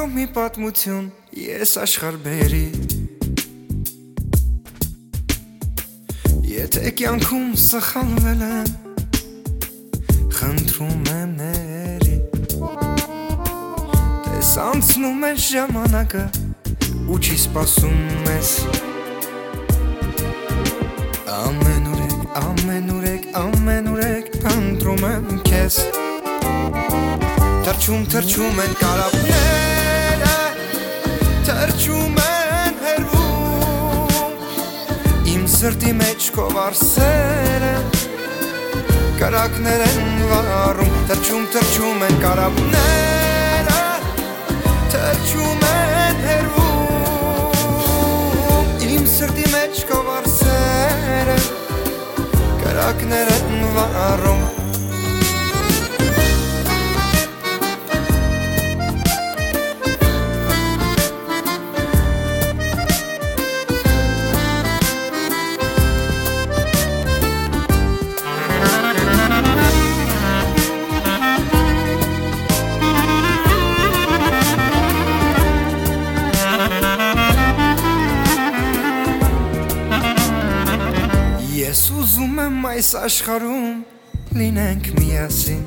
մի պատմություն ես աշխարհ բերի Եթե կյանքում սխալվել եմ Խնդրում եմ ների Տես անցնում է ժամանակը ու չի սպասում ես Ամեն ուրեք խնդրում եմ քեզ Թրջում են կարապները Թրջում են հերվում Իմ սրտի մեջ քո վարսերը Կարակներ են վառում Թրջում են կարապները Թրջում են հերվում Իմ սրտի մեջ քո վարսերը Կարակներ են վառում Ես ուզում եմ այս աշխարհում լինենք միասին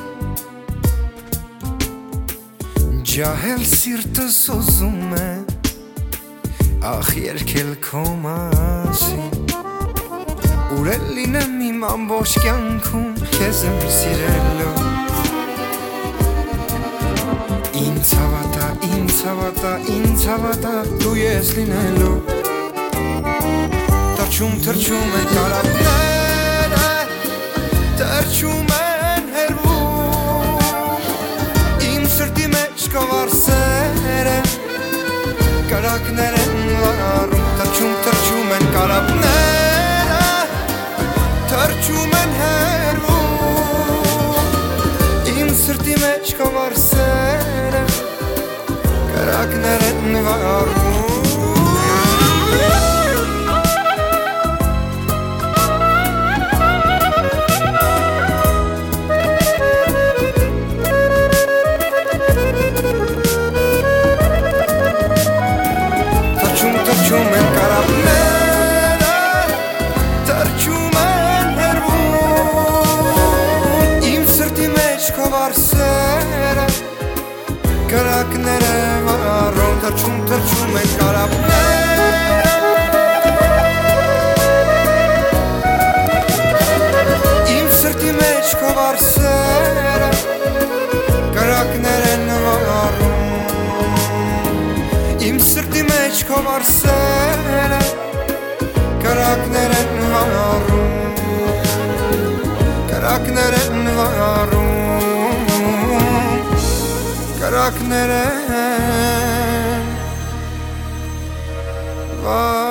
Ջահել սիրտս ուզում է Ախ երգել քո մասին Ուր էլ լինեմ իմ ամբողջ կյանքում Քեզ եմ սիրելու Ինձ հավատա դու ես լինելու Թրջում են կարապները Թրջում են հերվում Իմ սրտի մեջ քո վարսերը Կարակներ են վառում Թրջում են կարապները Թրջում են հերվում Իմ սրտի մեջ քո վարսերը Կարակներ են վառում Թրջում են կարապները Թրջում են հերվում Իմ սրտի մեջ քո վարսերը Կարակներ են վառում Թրջում են կարապները Իմ սրտի մեջ քո վարսերը Կարակներ են վառում Իմ սրտի մեջ քո վարսերը Կարակներ են վառում Կարակներ են վառում Կարակներ են վառում